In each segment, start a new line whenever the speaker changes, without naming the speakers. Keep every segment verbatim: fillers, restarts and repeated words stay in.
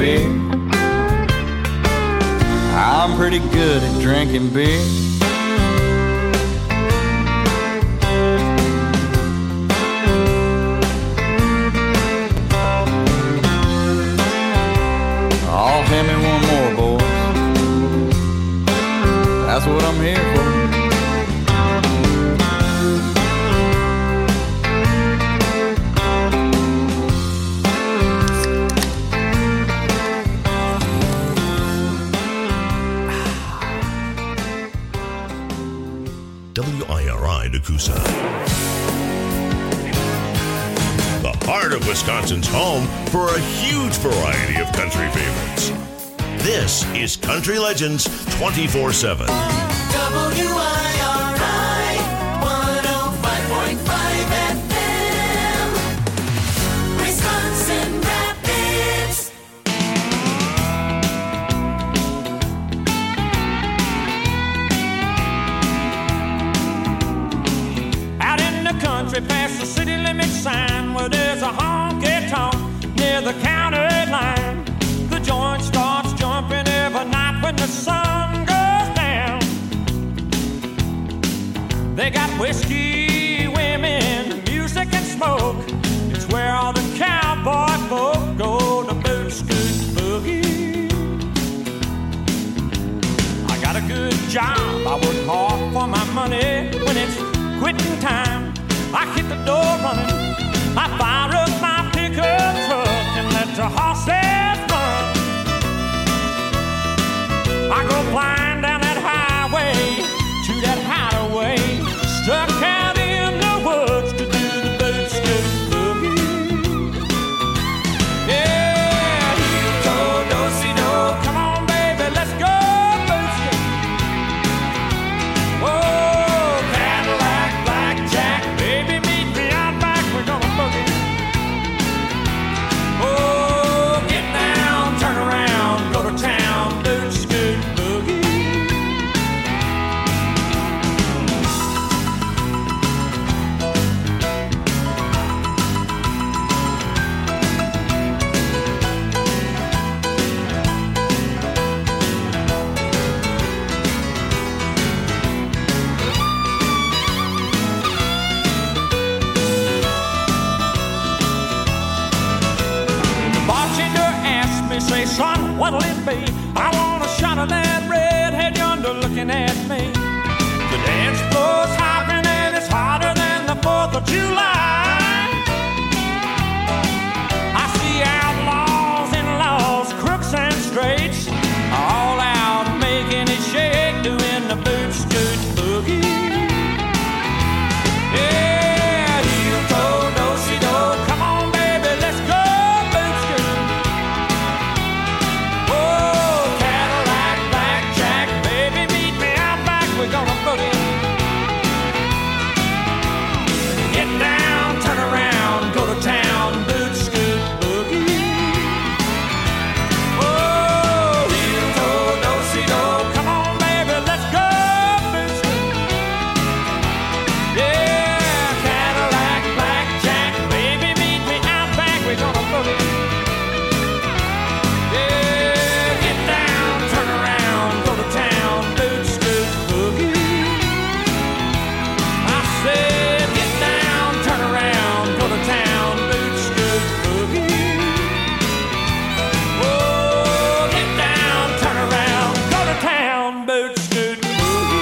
beer. I'm pretty good at drinking beer. Oh, hand me one more, boys. That's what I'm here for.
W I R I Nakusa. The heart of Wisconsin's home for a huge variety of country favorites. This is Country Legends twenty-four seven.
W I R I one oh five point five F M, Wisconsin Rapids.
Out in the country past the city limit sign where there's a honky-tonk near the county line. The joint starts jumping every night when the sun goes down. They got whiskey, women, music and smoke. It's where all the cowboy folk go to boot, scoot, boogie. I got a good job, I work hard for my money. When it's quitting time, I hit the door running. I fire up my pickup truck and let the horses run. I go flying down that highway to that hideaway, stuck out in the woods to do the boot scoot boogie. Yeah, do do si do, come on baby, let's go boot scoot. Oh, Cadillac, blackjack, baby, meet me out back, we're gonna boogie. Oh, get down, turn around, go to town, boot scoot boogie. The bartender asked me, say, son, what'll it be? I want a shot of that redhead yonder looking at me. The dance floor's hopping and it's hotter than the fourth of July. I see outlaws and laws, crooks and straights, all out making it shake, doing the boot scoot boogie. Yeah, heel toe, do si do, come on baby, let's go boot scoot. Oh, Cadillac, blackjack, baby, meet me out back, we're gonna boogie. Get down, turn around, go to town, boot scoot boogie. Oh, heel toe, do si do, come on baby, let's go boot scoot. Yeah, Cadillac, blackjack, baby, meet me out back, we're gonna boogie. Yeah, get down, turn around, go to town, boot scoot boogie. I said, get down, turn around, go to town, boot scoot boogie. Oh, get down, turn around, go to town, boot scoot boogie.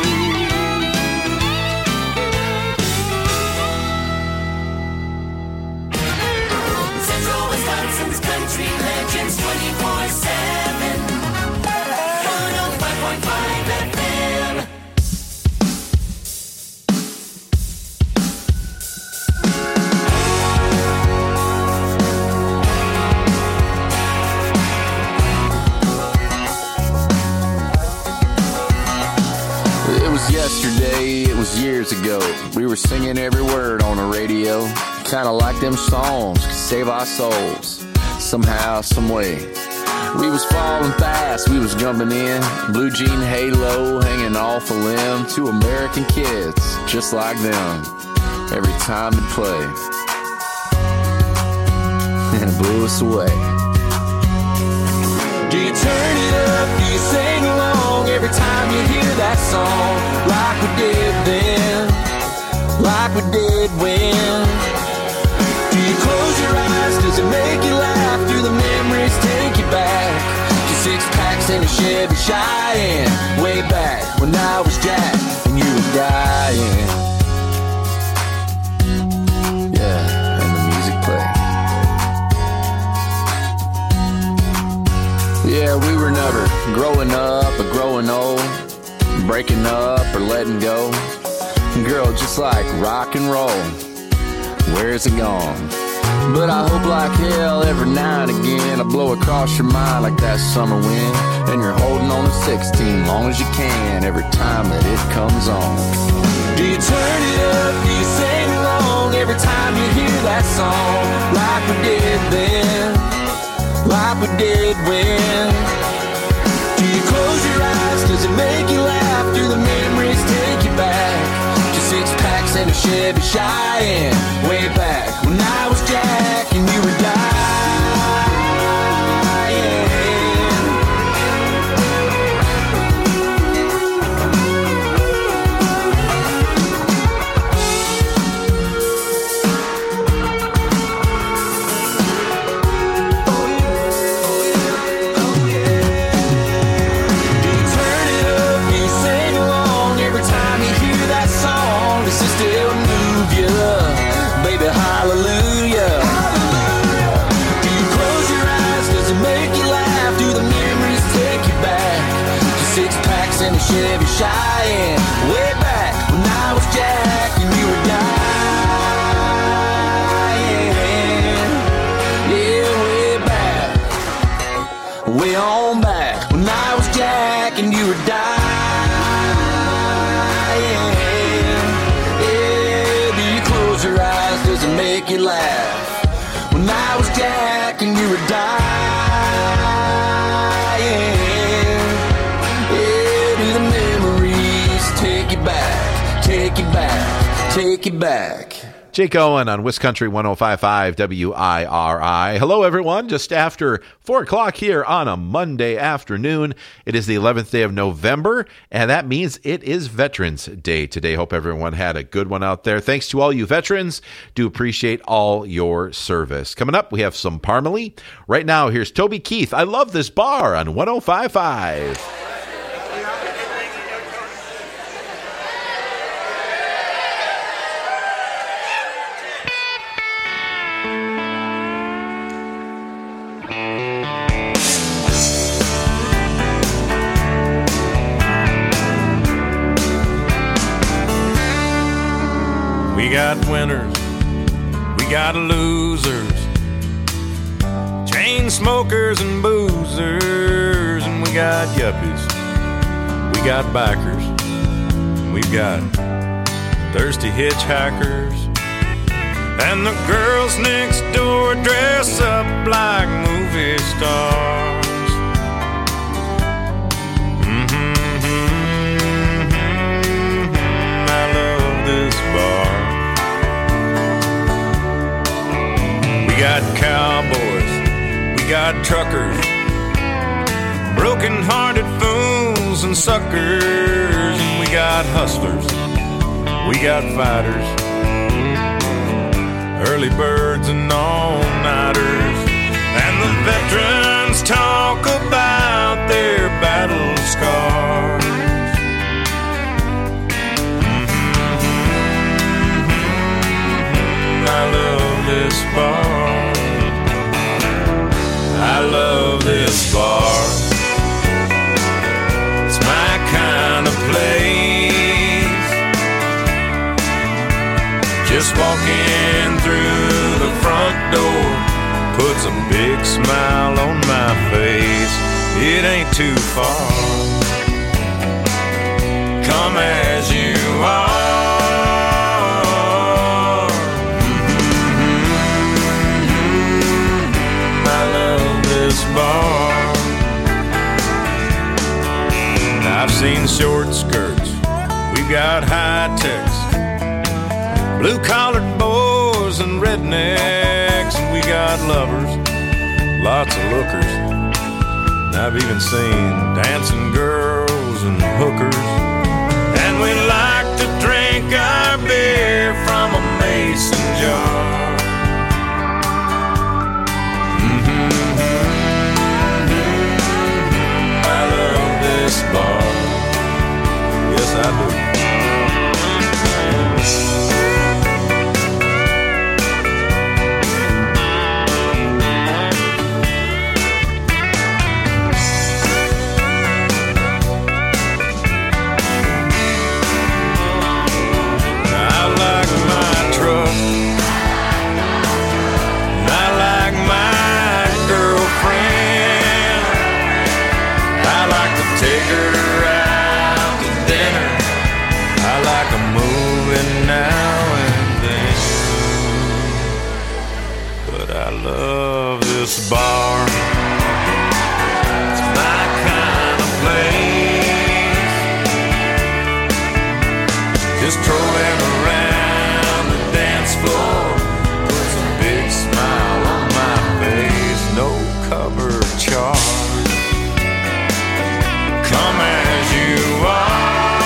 Central Wisconsin's Country Legends twenty-four seven, one oh five point five F M.
It was yesterday, it was years ago. We were singing every word on the radio. Kinda like them songs could save our souls. Somehow, some way. We was falling fast, we was jumping in. Blue jean halo hanging off a limb. Two American kids, just like them. Every time it played. And it blew us away. song like we did then, like we did when. Do you close your eyes? Does it make you laugh? Do the memories take you back to six packs and a Chevy Cheyenne, way back when I was Jack and you were dying? Yeah, and the music played. Yeah, we were never growing up or growing old, breaking up or letting go. Girl, just like rock and roll, where's it gone? But I hope like hell every now and again I blow across your mind like that summer wind, and you're holding on to sixteen long as you can every time that it comes on. Do you turn it up? Do you sing along every time you hear that song like we did then, like we did when? Do you close your eyes? Does it make you laugh? Do the memories take you back to six packs and a Chevy Cheyenne, way back when I was Jack and you were dying? Still move you, baby, hallelujah. Hallelujah. Do you close your eyes? Does it make you laugh? Do the memories take you back to six packs and a Chevy Cheyenne, way back when I was Jack and you were dying? Yeah, way back, way on back when I was Jack and you were dying. Your eyes, does it make you laugh? When I was Jack and you were dying, yeah, do the memories take you back, take you back, take you back?
Jake Owen on Wisconsin one oh five point five W I R I. Hello, everyone. Just after four o'clock here on a Monday afternoon. It is the eleventh day of November, and that means it is Veterans Day today. Hope everyone had a good one out there. Thanks to all you veterans. Do appreciate all your service. Coming up, we have some Parmalee. Right now, here's Toby Keith. I love this bar on one oh five point five.
We got winners, we got losers, chain smokers and boozers, and we got yuppies, we got bikers, we've got thirsty hitchhikers, and the girls next door dress up like movie stars. Mm-hmm, mm-hmm, I love this bar. We got cowboys, we got truckers, broken-hearted fools and suckers, and we got hustlers, we got fighters, early birds and all-nighters, and the veterans talk about their battle scars. Mm-hmm, I love this bar. I love this bar. It's my kind of place. Just walking through the front door puts a big smile on my face. It ain't too far. Come as you are. Bar. I've seen short skirts, we've got high techs, blue-collared boys and rednecks, and we got lovers, lots of lookers, and I've even seen dancing girls and hookers, and we like to drink our beer from a mason jar. Mm-hmm. I love this bar. Yes, I do. Love this bar. It's my kind of place. Just strolling around the dance floor puts a big smile on my face. No cover charge. Come as you are.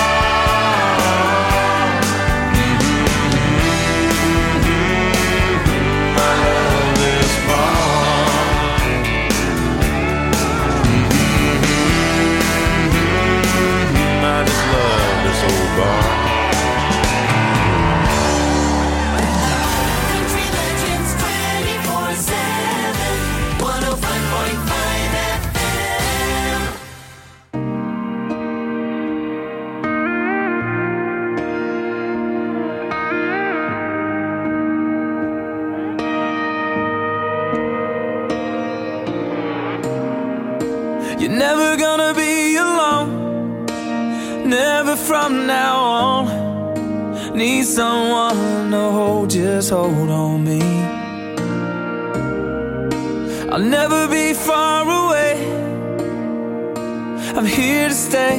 You're never gonna be alone, never from now on. Need someone to hold, just hold on me. I'll never be far away, I'm here to stay.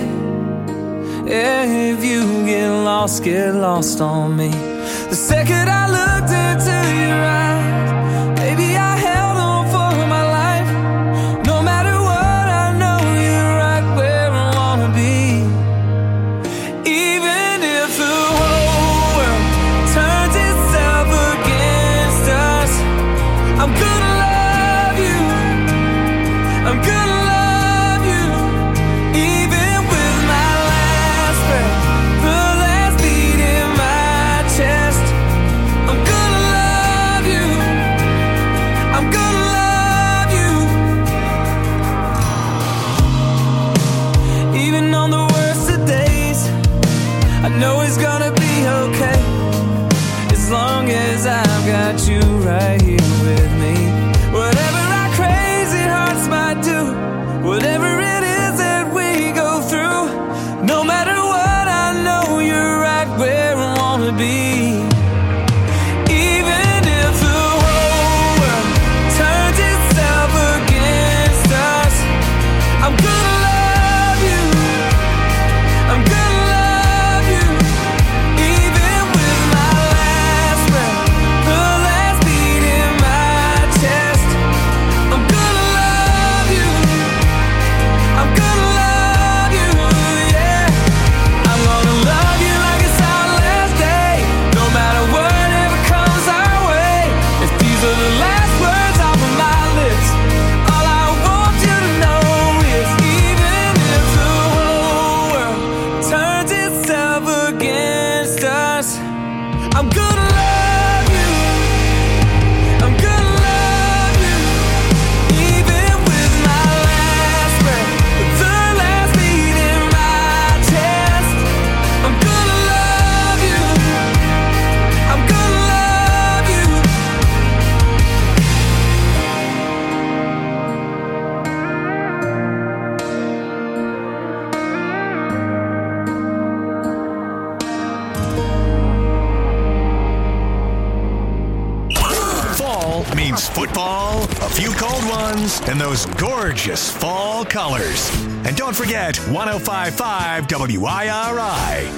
If you get lost, get lost on me. The second I looked into your eyes, baby, I held on for my life. No matter what, I know you're right where I wanna be. Even if the whole world turns itself against us, I'm gonna love you, I'm gonna love you. Even with my last breath, the last beat in my chest, I'm gonna love you, I'm gonna love you. Even on the worst of days, I know it's gonna be okay, as long as I've got you right here with me. Whatever our crazy hearts might do, whatever it is that we go through, no matter what, I know you're right where I wanna be. Even if the whole world turns itself against us, I'm gonna love you, I'm gonna love you. Even with my last breath, the last beat in my chest, I'm gonna love you, I'm gonna love you, yeah. I'm gonna love you like it's our last day, no matter whatever comes our way. If these are the last words off of my lips, all I want you to know is, even if the whole world turns itself against us, I'm gonna love you, I'm gonna love you. Even with my last breath, the last beat in my chest, I'm gonna love you, I'm gonna love you.
Fall means football, a few cold ones, and those gorgeous fall colors. And don't forget one oh five point five W I R I.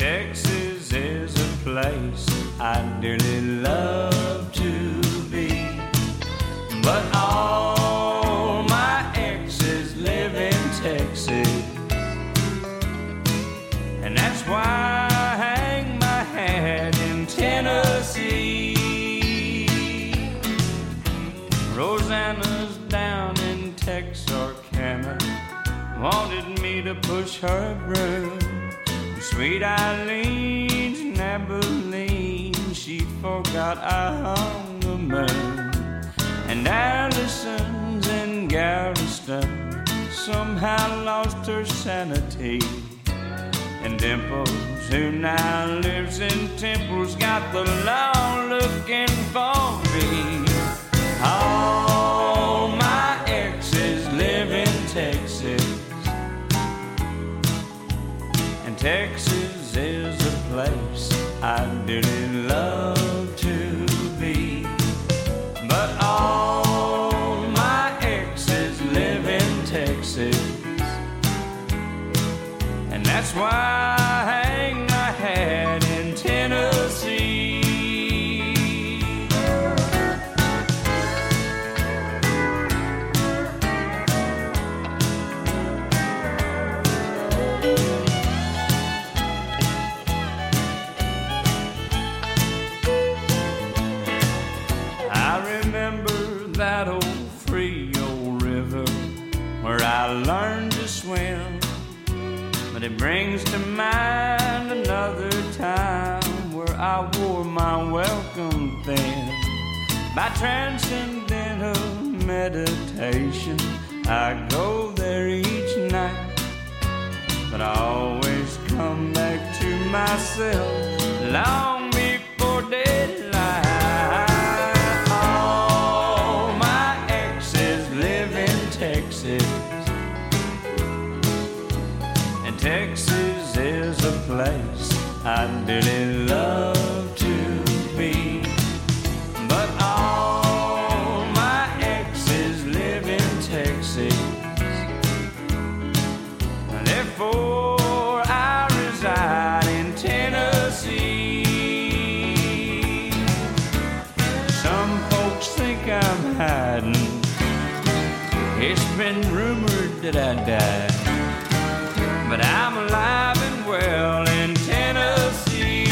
Texas is a place I dearly love to be, but all my exes live in Texas, and that's why I hang my hat in Tennessee. Rosanna's down in Texarkana, wanted me to push her broom. Sweet Eileen's in Abilene, she forgot I hung the moon. And Allison's in Galveston somehow lost her sanity. And Dimples, who now lives in Temple's, got the law looking for me. All my exes live in Texas, and Texas is a place I dearly love to be. But all my exes live in Texas, and that's why I hang my hat in Tennessee. That old Frio River where I learned to swim, but it brings to mind another time where I wore my welcome thin. By transcendental meditation, I go there each night, but I always come back to myself long before daylight. Texas, and Texas is a place I dearly love to be. But all my exes live in Texas, therefore I reside in Tennessee. Some folks think I'm hiding, it's been rumored that I died, but I'm alive and well in Tennessee.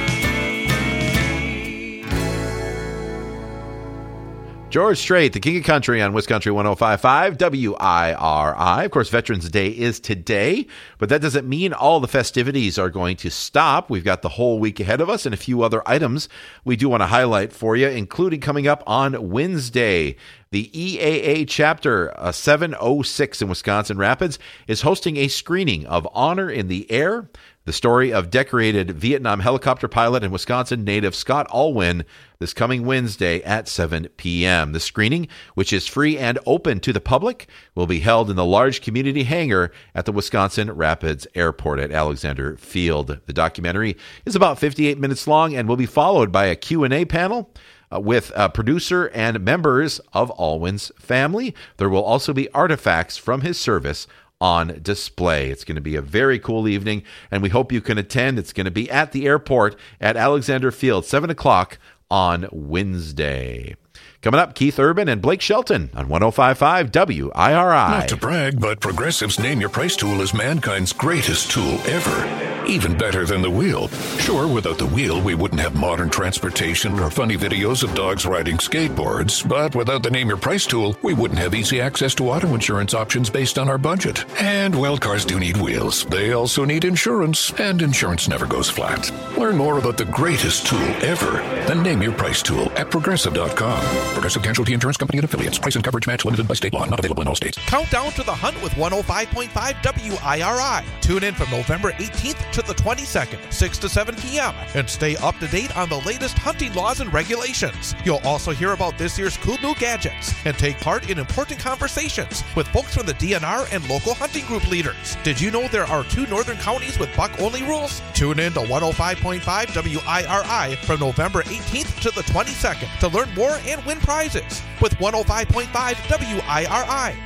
George Strait, the King of Country on Wiscountry one oh five point five W I R I. Of course, Veterans Day is today, but that doesn't mean all the festivities are going to stop. We've got the whole week ahead of us and a few other items we do want to highlight for you, including coming up on Wednesday. The E A A Chapter uh, seven oh six in Wisconsin Rapids is hosting a screening of Honor in the Air, the story of decorated Vietnam helicopter pilot and Wisconsin native Scott Alwyn, this coming Wednesday at seven p.m. The screening, which is free and open to the public, will be held in the large community hangar at the Wisconsin Rapids Airport at Alexander Field. The documentary is about fifty-eight minutes long and will be followed by a Q and A panel Uh, with a producer and members of Alwyn's family. There will also be artifacts from his service on display. It's going to be a very cool evening, and we hope you can attend. It's going to be at the airport at Alexander Field, seven o'clock on Wednesday. Coming up, Keith Urban and Blake Shelton on one oh five point five W I R I.
Not to brag, but Progressive's Name Your Price tool is mankind's greatest tool ever. Even better than the wheel. Sure, without the wheel, we wouldn't have modern transportation or funny videos of dogs riding skateboards. But without the Name Your Price tool, we wouldn't have easy access to auto insurance options based on our budget. And, well, cars do need wheels. They also need insurance, and insurance never goes flat. Learn more about the greatest tool ever, the Name Your Price tool at Progressive dot com. Progressive Casualty Insurance Company and Affiliates. Price and coverage match limited by state law. Not available in all states.
Count down to the hunt with one oh five point five W I R I. Tune in from November eighteenth to the twenty-second, six to seven p.m. and stay up to date on the latest hunting laws and regulations. You'll also hear about this year's cool new gadgets and take part in important conversations with folks from the D N R and local hunting group leaders. Did you know there are two northern counties with buck-only rules? Tune in to one oh five point five W I R I from November eighteenth to the twenty-second to learn more and win prizes with one oh five point five W I R I.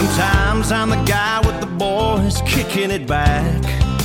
Sometimes I'm the guy with the boys kicking it back,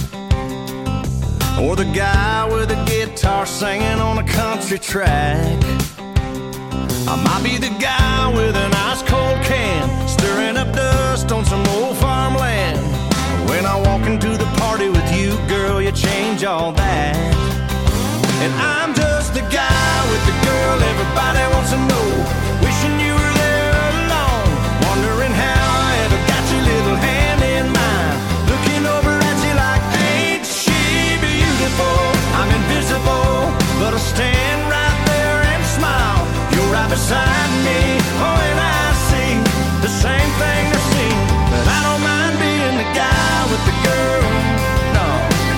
or the guy with a guitar singing on a country track. I might be the guy with an ice cold can, stirring up dust on some old farmland. When I walk into the party with you, girl, you change all that. And I'm just the guy with the girl everybody wants to know, wishing you were there alone, wondering how I ever got your little hand in mine, looking over at you like, ain't she beautiful? I'm invisible, but I'll stand right there and smile. You're right beside me, oh, and I see the same thing they're seeing. But I don't mind being the guy with the girl, no.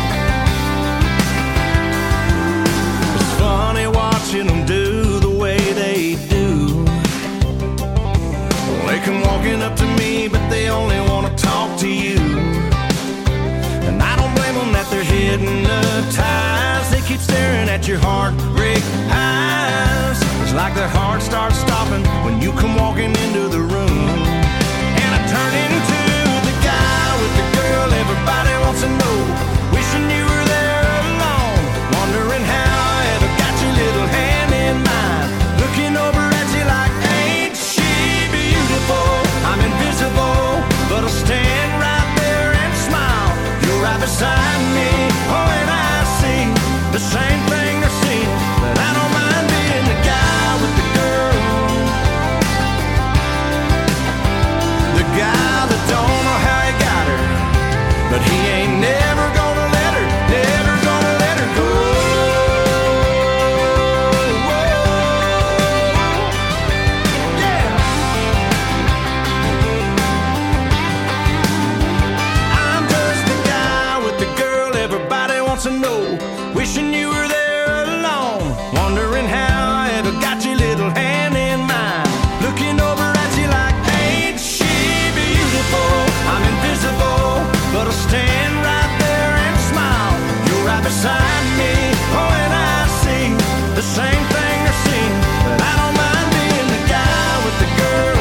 It's funny watching them do the way they do. They come walking up to me, but they only want to talk to you. And I don't blame them that they're hypnotized. They keep staring at your heartbreak eyes. It's like their heart starts stopping when you come walking into the room. And I turn into the guy with the girl everybody wants to know, wishing you were there alone, wondering how I ever got your little hand in mine, looking over at you like, ain't she beautiful? I'm invisible, but I'll stand right there and smile. You're right beside me, oh, and I see the same thing they're seeing. But I don't mind being the guy with the girl, the guy that don't know how he got her, but he ain't never gonna let her, never gonna let her go. Yeah. I'm just the guy with the girl everybody wants to know, wishing you were there alone, wondering how I ever got your little hand in mine, looking over at you like, ain't she beautiful? I'm invisible, but I'll stand right there and smile. You're right beside me, oh, and I see the same thing they're seeing. But I don't mind being the guy with the girl.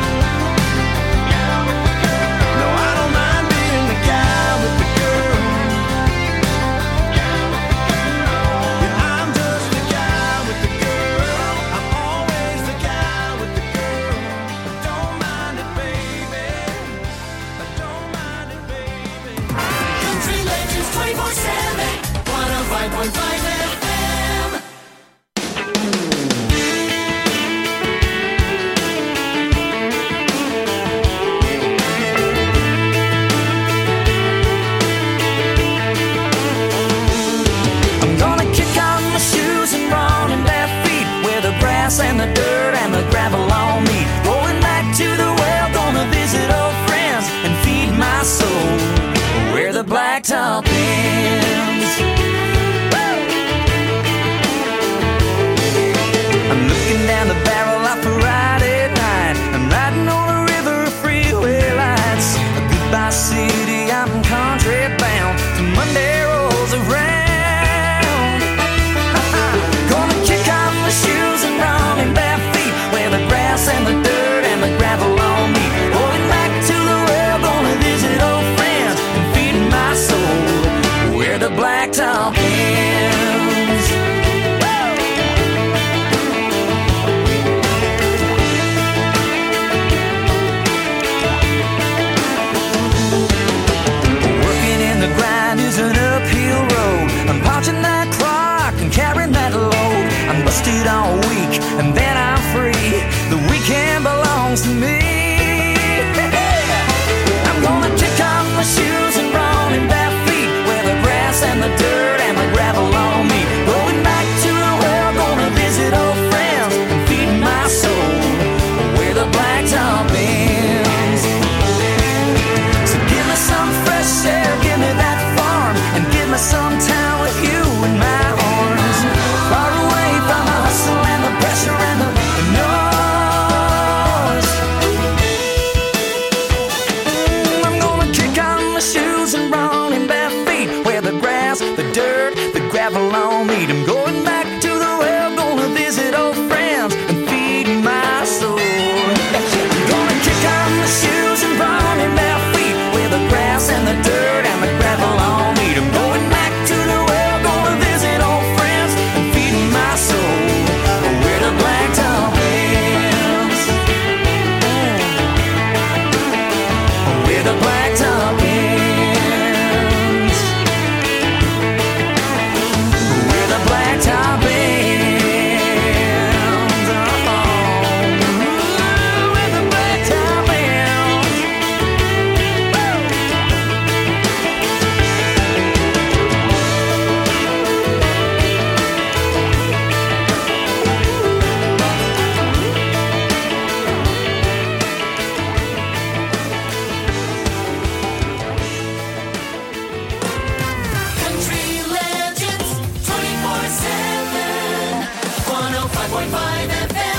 No, I don't mind being the guy with the girl. Yeah, I'm just the guy with the girl. I'm always the guy with the girl. I don't mind it, baby. I don't mind it, baby.
Country Legends twenty-four seven, one oh five point five F M.
I'm gonna kick on my shoes and run in bare feet, where the grass and the dirt and the gravel on me. Going back to the well, gonna visit old friends and feed my soul where the blacktop ends. Woo! I'm looking down the barrel of a Friday night. I'm riding on a river of freeway lights. Goodbye city, I'm country bound till Monday rolls around. Gonna kick off my shoes and run in bare feet, where the grass and the dirt and the gravel on me. Going back to the well, gonna visit old friends and feed my soul where the blacktop ends. Working in the grind is an uphill road. I'm punching that clock and carrying that load. I'm busted all week and then I'm free. The weekend belongs to me. I'm gonna kick off my shoes and run in bare feet, where the grass and the dirt and the gravel on me. Going back to the well, gonna visit old friends and feed my soul where the blacktop ends. So give me some fresh air, give me that farm, and give me some time with you in my arms. Far away from the hustle and the pressure and the noise. I'm gonna kick on my shoes and run in bare feet, where the grass, the dirt, the gravel on me. I'm going back to the well, gonna visit old friends and feed my soul. I'm gonna kick on my shoes and run
point five F M.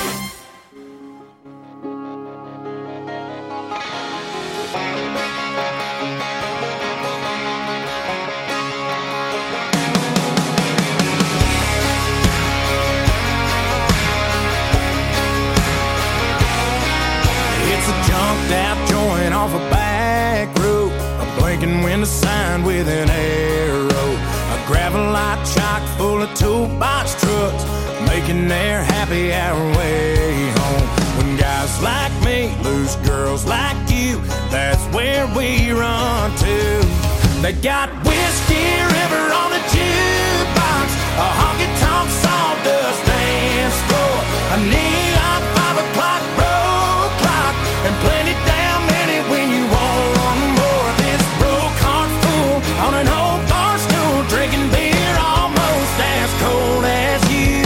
It's a junked out joint off a back road, a blinking window sign with an arrow, a gravel-lot chock full of toolbox trucks, making their happy hour way home. When guys like me lose girls like you, that's where we run to. They got Whiskey River on the jukebox, a honky-tonk sawdust dance floor, a neon five o'clock road clock, and plenty damn many when you want one more. This broke heart full on an old bar stool, drinking beer almost as cold as you.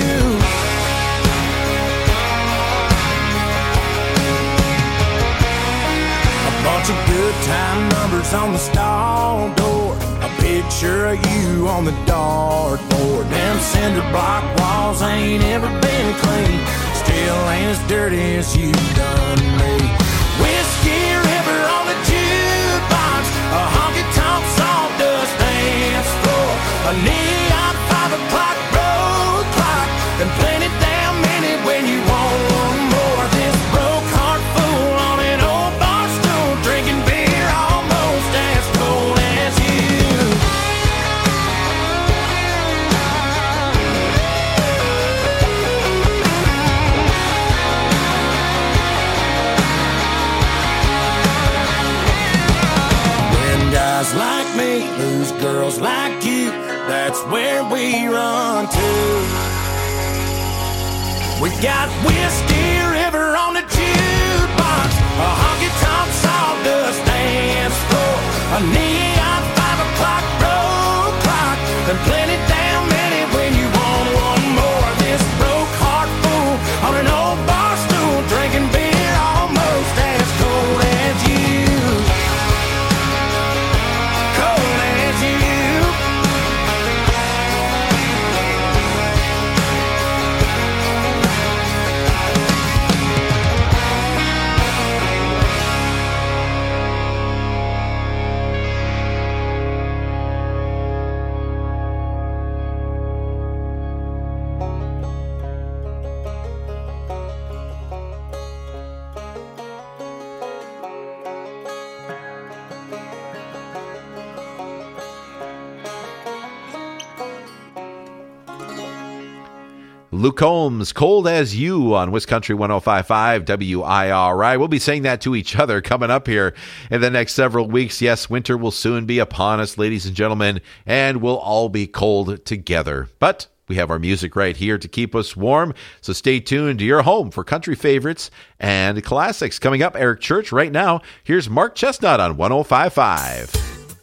A bunch of good time numbers on the stall door, a picture of you on the dartboard. Them cinder block walls ain't ever been clean, still ain't as dirty as you done me. Whiskey River on the jukebox, a honky-tonk sawdust dance floor, a neon five o'clock road clock, and plenty damn many when you want one more. This broke heart full on an old bar stool, drinking beer almost as cold as you. When guys like me lose girls like you, that's where we run to. We got Whiskey River on the jukebox, a honky-tonk sawdust dance floor, a neon five o'clock road clock, and plenty damn many when you want one more. This broke heart full on an old bar stool, drinking beer almost as cold as you. Cold as you.
Luke Combs, Cold as You on Wiz Country one oh five point five W I R I. We'll be saying that to each other coming up here in the next several weeks. Yes, winter will soon be upon us, ladies and gentlemen, and we'll all be cold together. But we have our music right here to keep us warm, so stay tuned to your home for country favorites and classics. Coming up, Eric Church. Right now, here's Mark Chestnut on one oh five point five.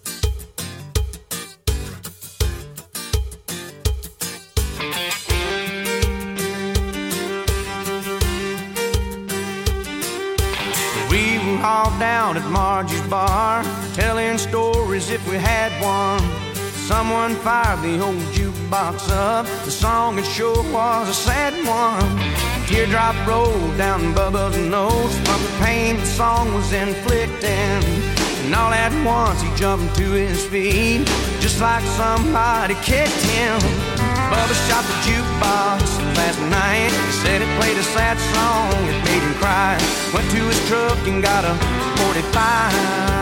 We were all down at Margie's bar, telling stories if we had one. Someone fired the old jukebox up, the song it sure was a sad one. A teardrop rolled down Bubba's nose from the pain the song was inflicting. And all at once he jumped to his feet, just like somebody kicked him. Bubba shot the jukebox last night, said it played a sad song, it made him cry. Went to his truck and got a forty-five.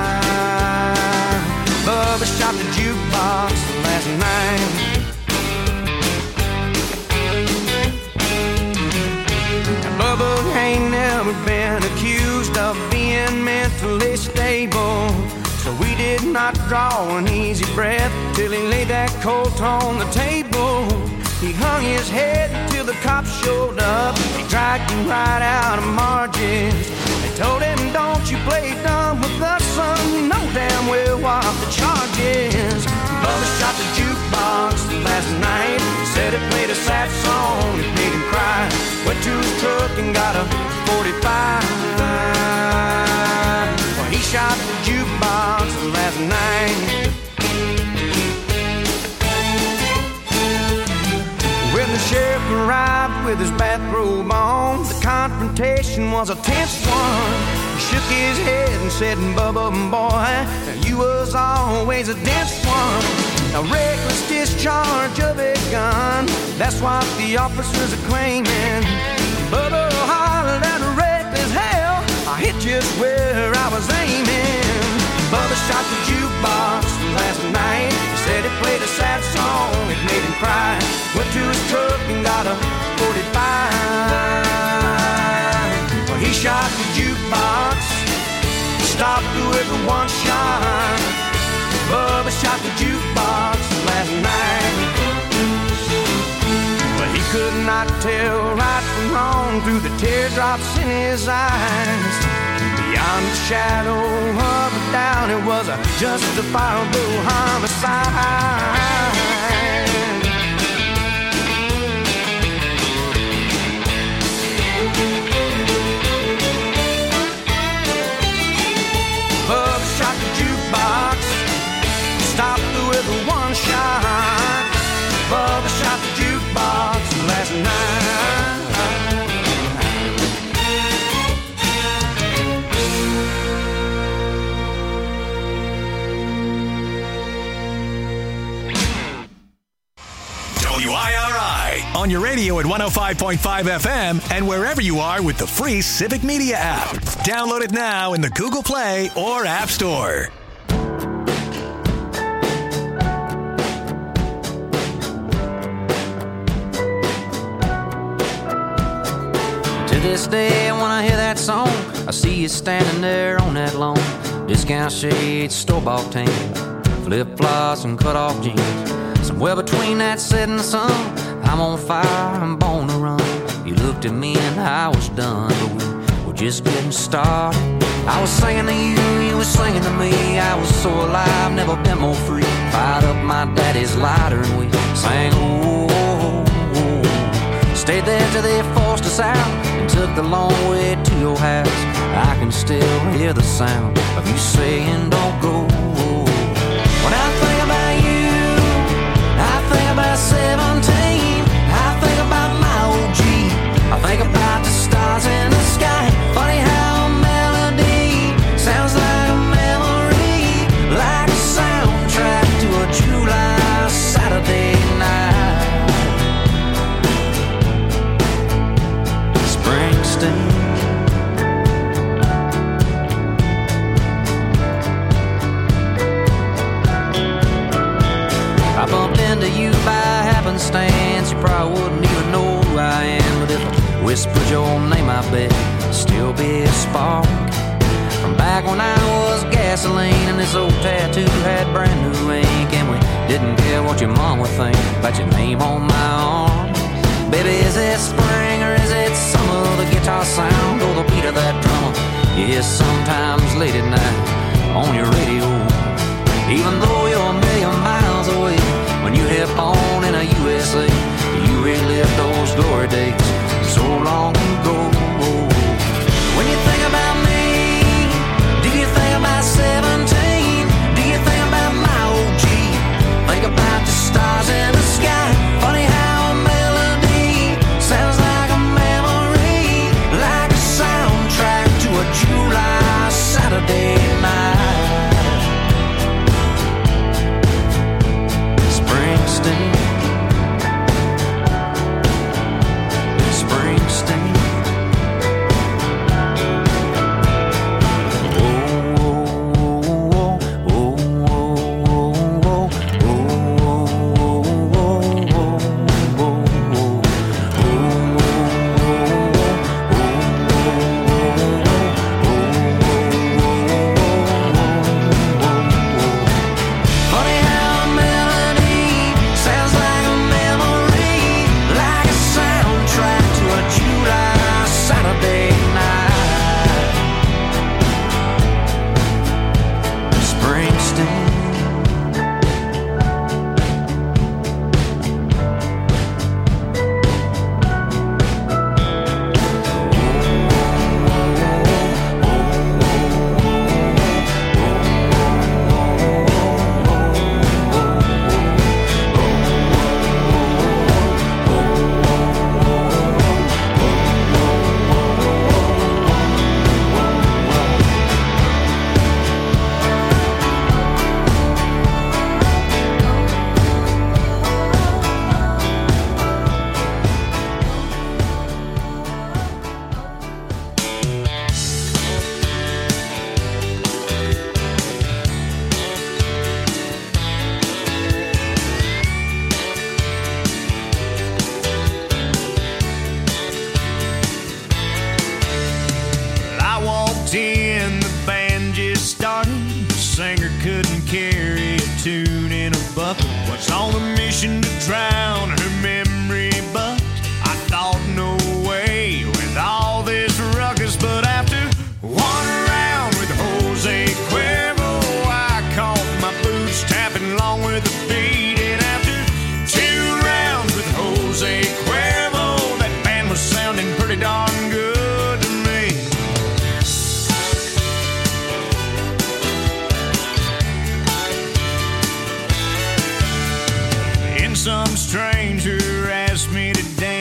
Bubba shot the jukebox last night. Now, Bubba ain't never been accused of being mentally stable, so we did not draw an easy breath till he laid that colt on the table. He hung his head till the cops showed up. He dragged him right out of Margie's. They told him, don't you play dumb with us, son. You know damn well what the charge is. Bubba shot the jukebox last night, said it played a sad song, it made him cry. Went to his truck and got a forty-five. Well, he shot the jukebox last night. Well, When the sheriff arrived with his bathrobe on, the confrontation was a tense one. He shook his head and said, Bubba, boy, you was always a dense one. A reckless discharge of a gun, that's what the officers are claiming. Bubba hollered at a reckless hell, I hit just where I was aiming. Bubba shot the jukebox last night. He said it played a sad song, it made him cry. Went to his truck and got a forty-five. Well, he shot the jukebox, stopped with a one shot. Bubba shot the jukebox last night. But he could not tell right from wrong through the teardrops in his eyes. Beyond the shadow of a doubt, it was a justifiable homicide. Bubba shot the jukebox, stopped with a one shot. Bubba shot the jukebox last night.
W I R I on your radio at one oh five point five F M and wherever you are with the free Civic Media app. Download it now in the Google Play or App Store.
To this day, when I hear that song, I see you standing there on that lawn. Discount shades, store-bought tan, flip-flops and cut-off jeans. Somewhere between that set and the sun, I'm on fire, I'm born to run. You looked at me and I was done, but we were just getting started. I was singing to you, you were singing to me. I was so alive, never been more free. Fired up my daddy's lighter and we sang, oh, oh, oh. Stayed there till they forced us out and took the long way to your house. I can still hear the sound of you saying don't go. When I think about you, I think about seventeen. I think about my O G. I think about the stars in the sky. Funny how a melody sounds like a memory, like a soundtrack to a July Saturday night. Springsteen. I bumped into you by happenstance. You probably wouldn't even know who I am, but if I whispered your name, I bet it'd still be a spark. From back when I was gasoline and this old tattoo had brand new ink, and we didn't care what your mom would think about your name on my arm. Baby, is it spring or is it summer? The guitar sound or the beat of that drummer? Yes, sometimes late at night on your radio. Even though you're a million miles away, when you hit on in a U S A, you relive those glory days so long ago. When you think about me, do you think about seventeen? Do you think about my O G? Think about the stars in the sky. Funny how a melody sounds like a memory, like a soundtrack to a July Saturday night. Springsteen.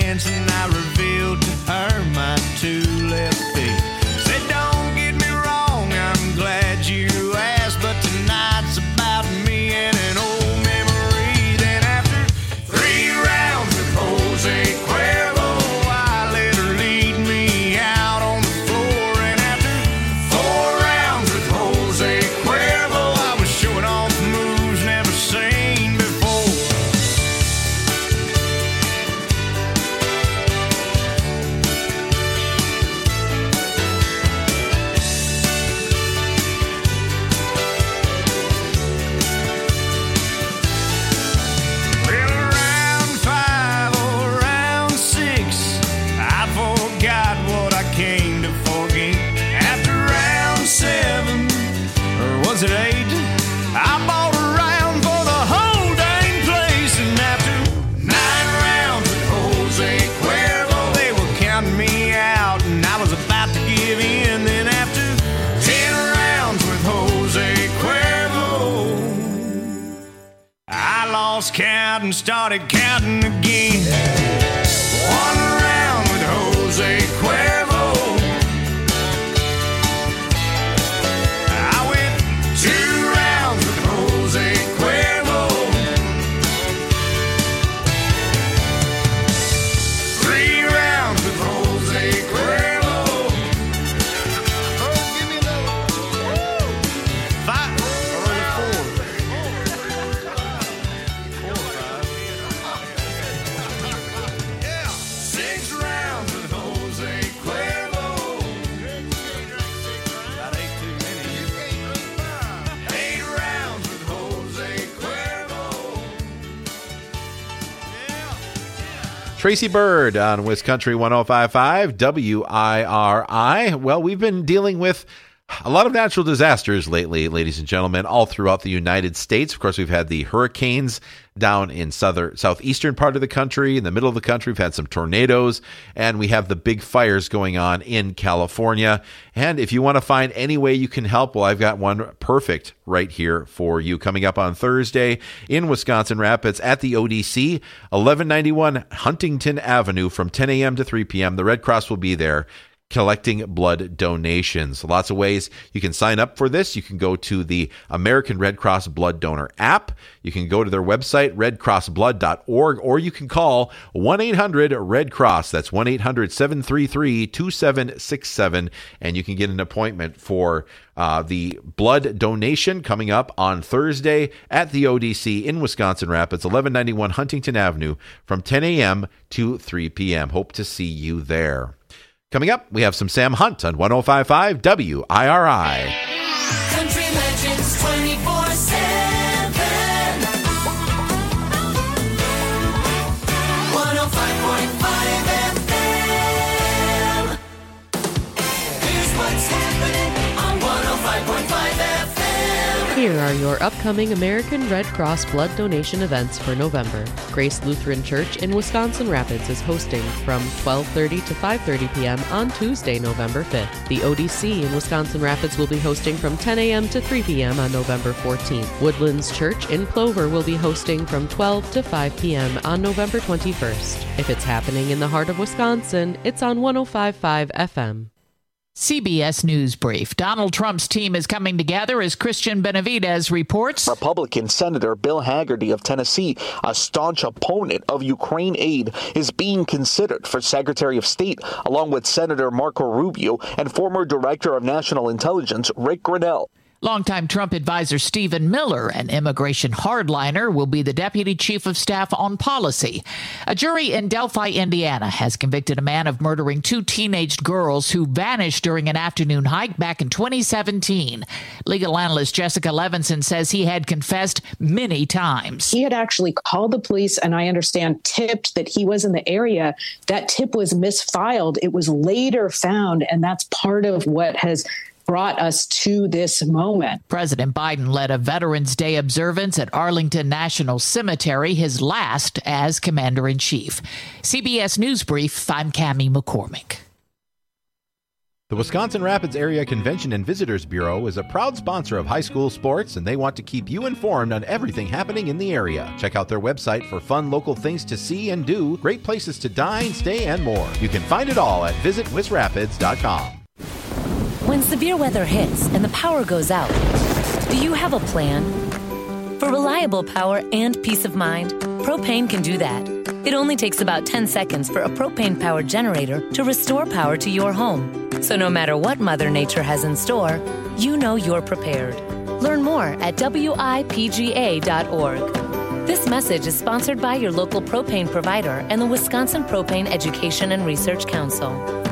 dance, and I revealed to her my two left feet. Said, don't get me wrong, I'm glad you asked, but tonight's about me and an old memory. Then after three rounds with Jose Cuervo, I let her lead me out on the floor. And after four rounds with Jose Cuervo, I was showing off moves never seen before. Well, round five or round six, I forgot what I came to forget. After round seven, or was it eight, I bought a round for the whole dang place. And after nine rounds with Jose Cuervo, they were counting me out, and I was about to give in. Then after ten rounds with Jose Cuervo, I lost count and started counting again. One round with Jose Cuervo, I went two rounds with Jose Cuervo, three rounds with Jose Cuervo. Oh, give me another. Five or four. Yeah, six rounds with Jose Cuervo. That ain't too many. Eight rounds with Jose Cuervo.
Tracy Bird on Wiscountry one oh five point five W I R I. Well, we've been dealing with a lot of natural disasters lately, ladies and gentlemen, all throughout the United States. Of course, we've had the hurricanes down in southern, southeastern part of the country. In the middle of the country, we've had some tornadoes, and we have the big fires going on in California. And if you want to find any way you can help, well, I've got one perfect right here for you. Coming up on Thursday in Wisconsin Rapids at the O D C, eleven ninety-one Huntington Avenue from ten a.m. to three p.m. The Red Cross will be there collecting blood donations. Lots of ways you can sign up for this. You can go to the American Red Cross Blood Donor app. You can go to their website, red cross blood dot org, or you can call one eight hundred red cross. That's one eight hundred seven three three two seven six seven, and you can get an appointment for uh, the blood donation coming up on Thursday at the O D C in Wisconsin Rapids, eleven ninety-one Huntington Avenue from ten a.m. to three p.m. Hope to see you there. Coming up, we have some Sam Hunt on one oh five point five W I R I.
Country Legends twenty-four seven. one oh five point five F M. Here's what's happening on one oh five point five F M.
Here are your upcoming American Red Cross blood donation events for November. Grace Lutheran Church in Wisconsin Rapids is hosting from twelve thirty to five thirty p.m. on Tuesday, November fifth. The O D C in Wisconsin Rapids will be hosting from ten a.m. to three p.m. on November fourteenth. Woodlands Church in Plover will be hosting from twelve to five p.m. on November twenty-first. If it's happening in the heart of Wisconsin, it's on one oh five point five F M.
C B S News Brief. Donald Trump's team is coming together as Christian Benavidez reports.
Republican Senator Bill Hagerty of Tennessee, a staunch opponent of Ukraine aid, is being considered for Secretary of State, along with Senator Marco Rubio and former Director of National Intelligence Rick Grenell.
Longtime Trump advisor Stephen Miller, an immigration hardliner, will be the deputy chief of staff on policy. A jury in Delphi, Indiana, has convicted a man of murdering two teenage girls who vanished during an afternoon hike back in twenty seventeen. Legal analyst Jessica Levinson says he had confessed many times.
He had actually called the police, and I understand tipped that he was in the area. That tip was misfiled. It was later found, and that's part of what has brought us to this moment.
President Biden led a Veterans Day observance at Arlington National Cemetery, his last as commander-in-chief. C B S News Brief, I'm Cammie McCormick.
The Wisconsin Rapids Area Convention and Visitors Bureau is a proud sponsor of high school sports, and they want to keep you informed on everything happening in the area. Check out their website for fun local things to see and do, great places to dine, stay, and more. You can find it all at visit wis rapids dot com.
When severe weather hits and the power goes out, do you have a plan? For reliable power and peace of mind, Propane can do that. It only takes about ten seconds for a propane-powered generator to restore power to your home. So no matter what Mother Nature has in store, you know you're prepared. Learn more at W I P G A dot org. This message is sponsored by your local propane provider and the Wisconsin Propane Education and Research Council.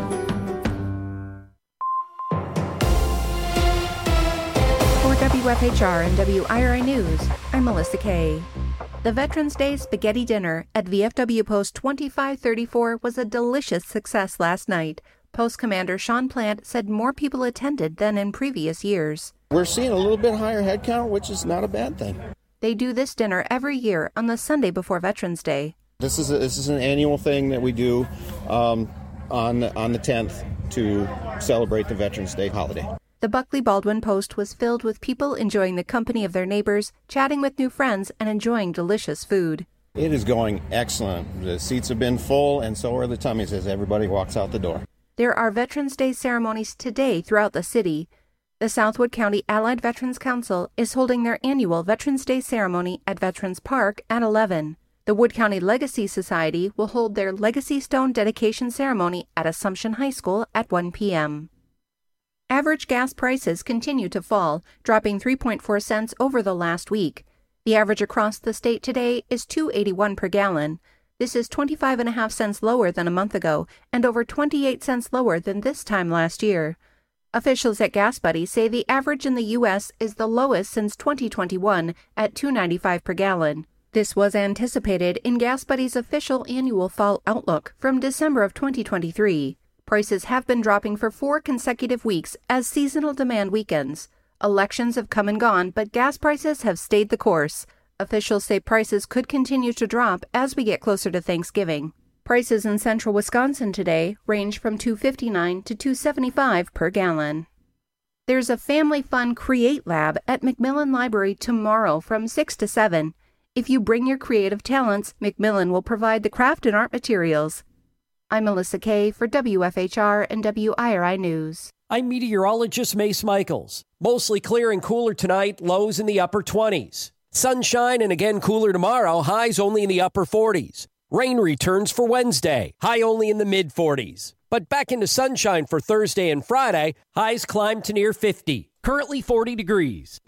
For W F H R and W I R I News, I'm Melissa Kay. The Veterans Day Spaghetti Dinner at V F W Post twenty-five thirty-four was a delicious success last night. Post Commander Sean Plant said more people attended than in previous years.
We're seeing a little bit higher head count, which is not a bad thing.
They do this dinner every year on the Sunday before Veterans Day.
This is a, this is an annual thing that we do um, on on the tenth to celebrate the Veterans Day holiday.
The Buckley Baldwin Post was filled with people enjoying the company of their neighbors, chatting with new friends, and enjoying delicious food.
It is going excellent. The seats have been full, and so are the tummies as everybody walks out the door.
There are Veterans Day ceremonies today throughout the city. The Southwood County Allied Veterans Council is holding their annual Veterans Day ceremony at Veterans Park at eleven. The Wood County Legacy Society will hold their Legacy Stone dedication ceremony at Assumption High School at one p.m. Average gas prices continue to fall, dropping three point four cents over the last week. The average across the state today is two dollars and eighty-one cents per gallon. This is twenty-five and a half cents lower than a month ago and over twenty-eight cents lower than this time last year. Officials at Gas Buddy say the average in the U S is the lowest since twenty twenty-one at two dollars and ninety-five cents per gallon. This was anticipated in Gas Buddy's official annual fall outlook from December of twenty twenty-three. Prices have been dropping for four consecutive weeks as seasonal demand weakens. Elections have come and gone, but gas prices have stayed the course. Officials say prices could continue to drop as we get closer to Thanksgiving. Prices in central Wisconsin today range from two dollars and fifty-nine cents to two dollars and seventy-five cents per gallon. There's a Family Fun Create Lab at McMillan Library tomorrow from six to seven. If you bring your creative talents, McMillan will provide the craft and art materials. I'm Melissa Kay for W F H R and W I R I News.
I'm meteorologist Mace Michaels. Mostly clear and cooler tonight, lows in the upper twenties. Sunshine and again cooler tomorrow, highs only in the upper forties. Rain returns for Wednesday, high only in the mid forties. But back into sunshine for Thursday and Friday, highs climb to near fifty. Currently forty degrees.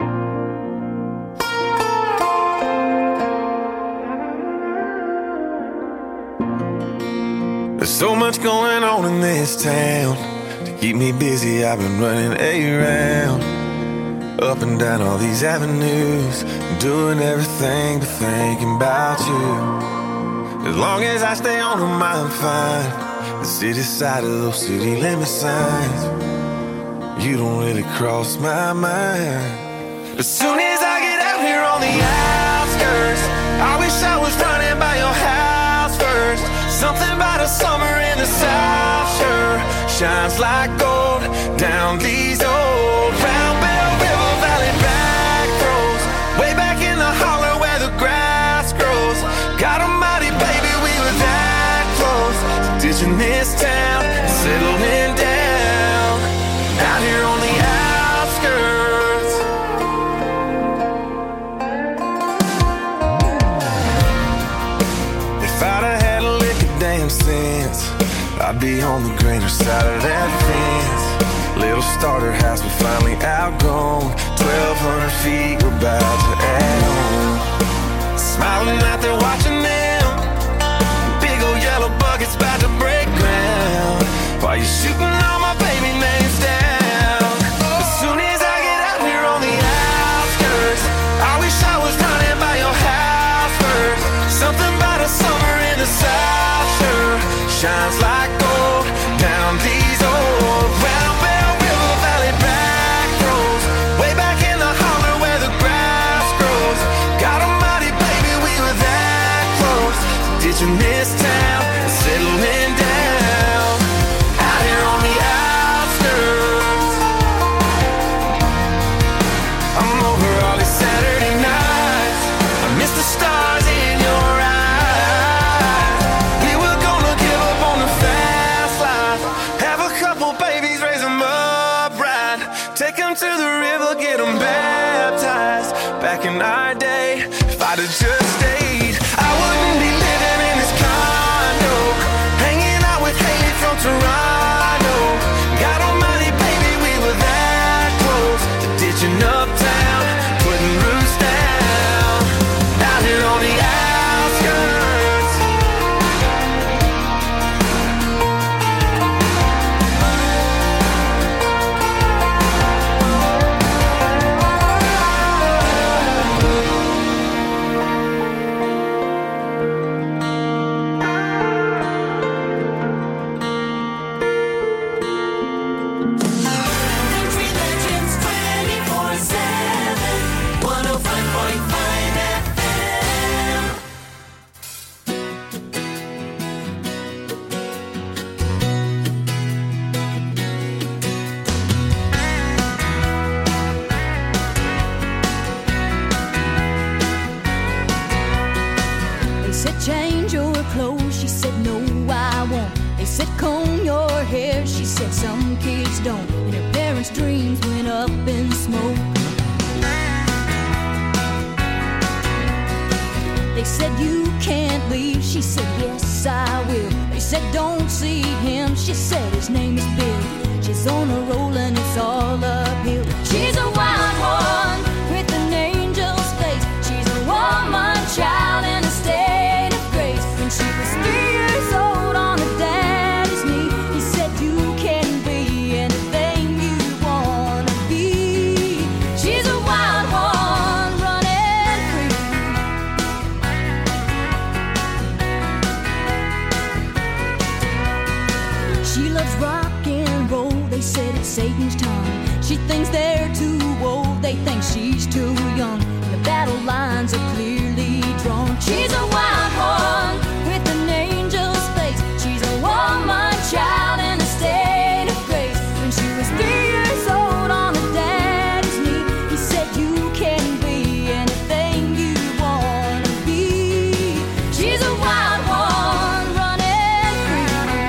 There's so much going on in this town. To keep me busy, I've been running around, up and down all these avenues, doing everything but thinking about you. As long as I stay on them, I'm fine. The city side of those city limit signs, you don't really cross my mind. As soon as I get out here on the outskirts, I wish I was running by your house first. Something about a summer in the South sure shines like gold down these old Round Bell River Valley back roads, way back in the holler where the grass grows. God almighty, baby, we were that close to ditching this town and settling down out here on the outskirts. If I'd have had a lick of damn sense, I'd be on the greener side of that fence. Little starter house we finally outgrown, twelve hundred feet we're about to add on. Smiling out there watching them, big old yellow buckets about to break ground, while you're shooting all my baby names down. As soon as I get out here on the outskirts, I wish I was running by your house first. Something about a summer in the South sure shines like gold down these old Round Bell River Valley back roads, way back in the holler where the grass grows. God almighty, baby, we were that close to ditching this town and settling down out here on the outskirts. to the river, get them baptized. Back in our day, if I'd have just stayed, I wouldn't be living in this condo, hanging out with Haley from Toronto. God almighty, baby, we were that close to ditching uptown, putting roots down, out here on the outskirts.
Country Legends twenty-four seven, one oh five point five F M.
They said change your clothes, she said no I won't. They said comb your hair, she said some kids don't. And her parents' dreams went up in smoke. They said you can't leave, she said yes I will. They said don't see him, she said his name is Bill. She's on a roll and it's all uphill. She's a wild one with an angel's face. She's a woman child in a state of grace. When she was three years old on her daddy's knee, he said you can be anything you wanna be. She's a wild one running free. She loves rock and roll, they said it's Satan's tongue. She thinks they're too old, they think she's too young. The battle lines are clearly drawn. She's a wild one with an angel's face. She's a woman child in a state of grace. When she was three years old on her daddy's knee, he said you can be anything you wanna be. She's a wild one running free.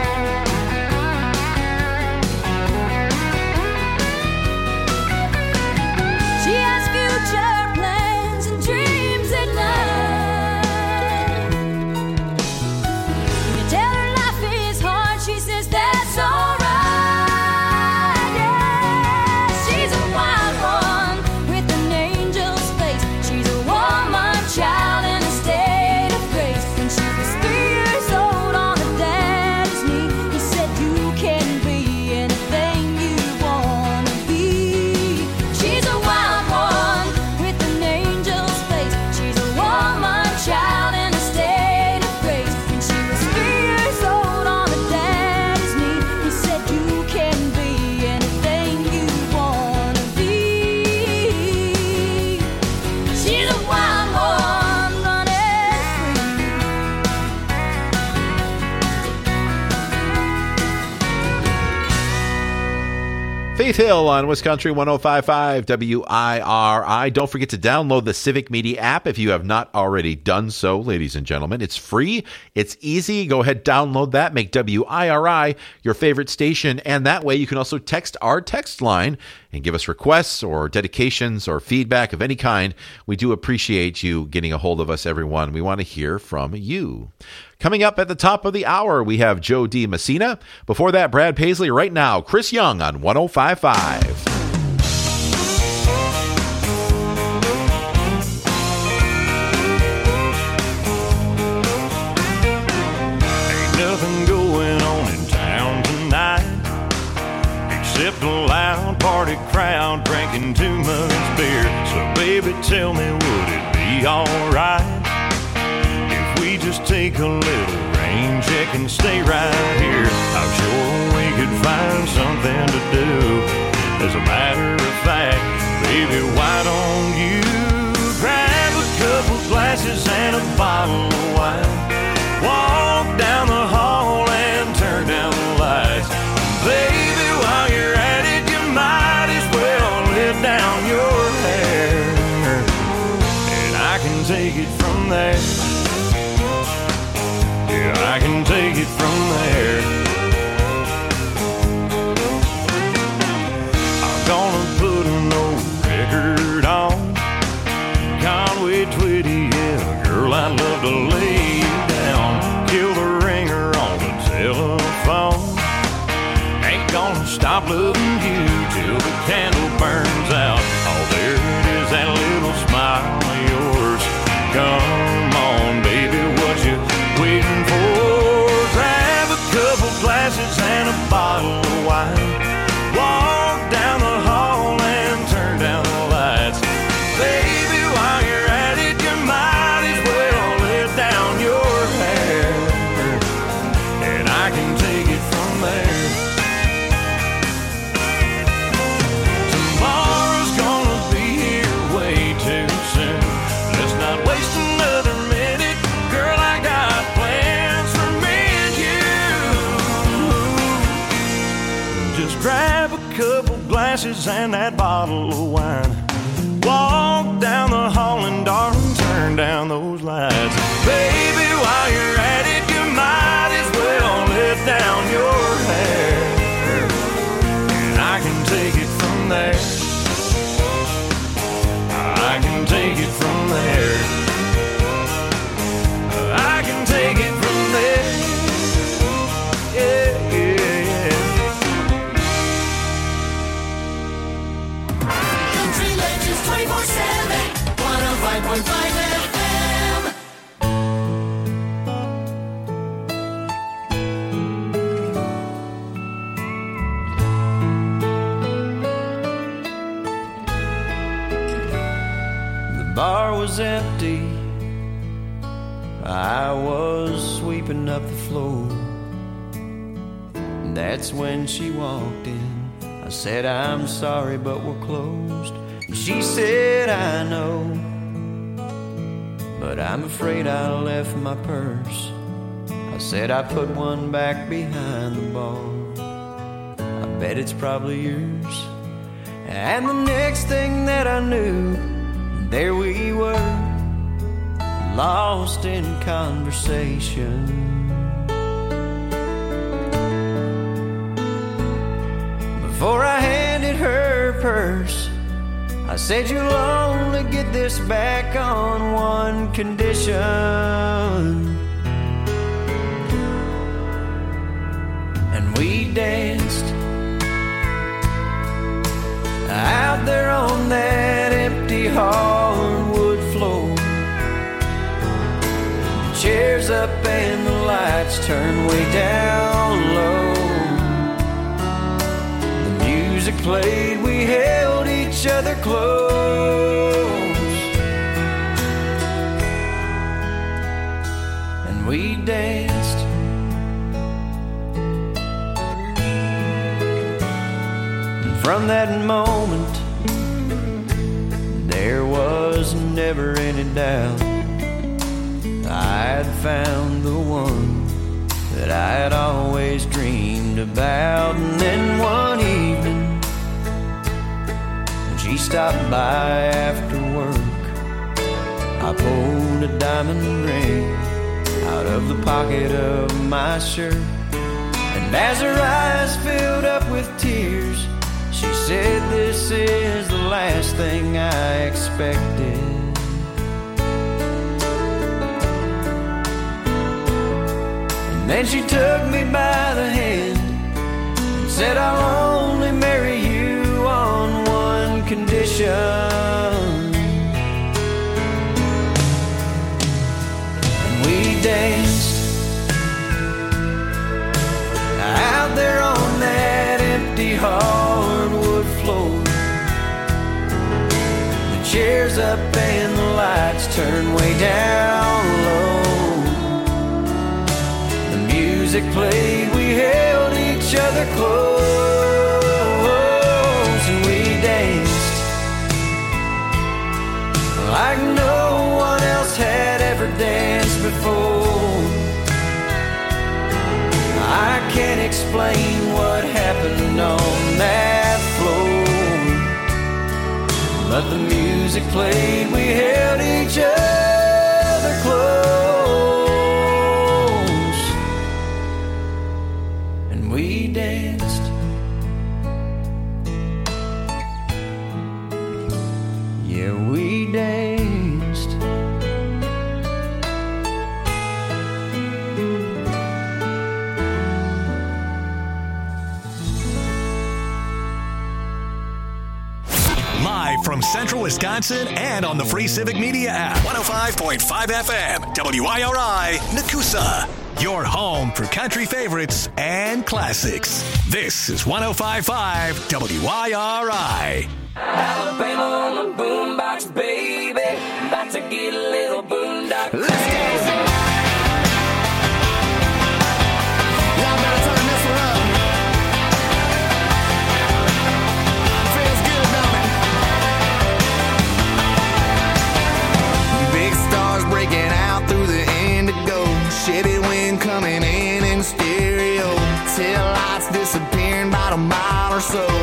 She has future plans and dreams at night. You can tell her life is hard, she says that's alright. Yeah, she's a wild one with an angel's face. She's a woman child in a state of grace. When she was three years old on her daddy's knee, he said you can be anything you wanna be. She's a wild one with an angel's face. She's a woman child in a state of grace. When she was three years old on her daddy's knee, he said you can be anything you wanna be. She's a wild one running free.
Faith Hill on Wisconsin one oh five point five W I R I. Don't forget to download the Civic Media app if you have not already done so, ladies and gentlemen. It's free. It's easy. Go ahead, download that. Make W I R I your favorite station. And that way you can also text our text line and give us requests or dedications or feedback of any kind. We do appreciate you getting a hold of us, everyone. We want to hear from you. Coming up at the top of the hour, we have Joe D. Messina. Before that, Brad Paisley. Right now, Chris Young on one oh five point five.
Ain't nothing going on in town tonight except a loud party crowd drinking too much beer. So baby, tell me, would it be alright if we just take a little rain check and stay right here? I'm sure we could find something to do. As a matter of fact, baby, why don't you grab a couple glasses and a bottle of wine, walk down the hall and turn down the lights. Baby, while you're at it, you might as well let down your hair, and I can take it from there. Yeah, I can take it from there. I'm gonna put an
phone. Ain't gonna stop loving you till the candle burns out. Oh, there it is, that little smile of yours. Come on, baby, what you waiting for? Grab a couple glasses and a bottle of wine. Walk down the hall and turn down the lights. Baby, while you're at it, you might as well let down your hair, and I can take it from there. Tomorrow's gonna be here way too soon. Let's not waste another minute. Girl, I got plans for me and you. Just grab a couple glasses and that bottle of wine. Walk down the hall and darling, turn down those lights. Baby, while you're at it, you might as well let down your hair, and I can take it from there. I can take it from there. I can take it from there. Yeah, yeah, yeah.
Country Legends twenty-four seven, one oh five point five F M.
The bar was empty. I was sweeping up the floor. And that's when she walked in. I said, I'm sorry, but we're closed. And she said, I know, but I'm afraid I left my purse. I said, I put one back behind the bar. I bet it's probably yours. And the next thing that I knew, there we were, lost in conversation. Before I handed her purse, I said, you'll only get this back on one condition. And we danced out there on that empty hardwood floor. The chairs up and the lights turned way down low. The music played, we held each other close, and we danced. And from that moment, there was never any doubt I'd found the one that I had always dreamed about. And then one evening, when she stopped by after work, I pulled a diamond ring out of the pocket of my shirt. And as her eyes filled up with tears, she said, this is the last thing I expected. And then she took me by the hand and said, I'll only marry you on one condition. And we danced out there on that empty hardwood floor. The chairs up and the lights turned way down low. The music played, we held each other close, and we danced like no one else had ever danced before. I can't explain what happened on that floor, but the music played, we held each other close, and we danced. Yeah, we danced.
Live from Central Wisconsin and on the free Civic Media app. one oh five point five F M, W I R I, Nakusa. Your home for country favorites and classics. This is one oh five point five W I R I.
Alabama on the boombox, baby. About to get a little boondock. Let's go. Y'all better turn this one up. Feels good, don't it? Big stars breaking out through the indigo. Shitty wind coming in in stereo. Tail lights disappearing about a mile or so.